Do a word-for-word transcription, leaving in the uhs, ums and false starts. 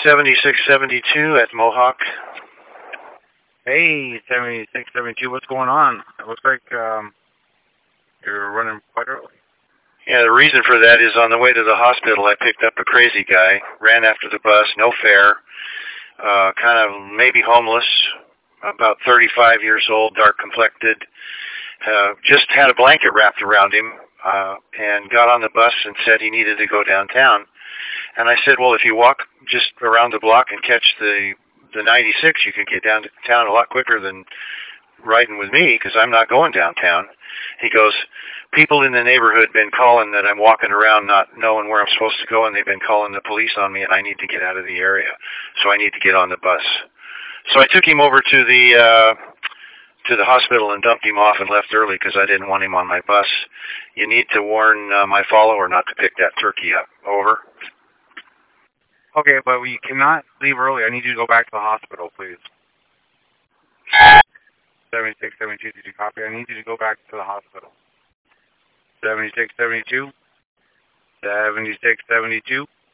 seventy-six seventy-two at Mohawk. Hey, seventy-six seventy-two, what's going on? It looks like um, you're running quite early. Yeah, the reason for that is on the way to the hospital, I picked up a crazy guy, ran after the bus, no fare, uh, kind of maybe homeless, about thirty-five years old, dark-complected, uh, just had a blanket wrapped around him, uh, and got on the bus and said he needed to go downtown. And I said, well, if you walk just around the block and catch the the ninety-six, you can get down to town a lot quicker than riding with me, because I'm not going downtown. He goes, people in the neighborhood been calling that I'm walking around not knowing where I'm supposed to go, and they've been calling the police on me, and I need to get out of the area, so I need to get on the bus. So I took him over to the uh, to the hospital and dumped him off and left early because I didn't want him on my bus. You need to warn uh, my follower not to pick that turkey up. Over. Okay, but we cannot leave early. I need you to go back to the hospital, please. seventy-six seventy-two, did you copy? I need you to go back to the hospital. seventy-six seventy-two? seventy-six seventy-two?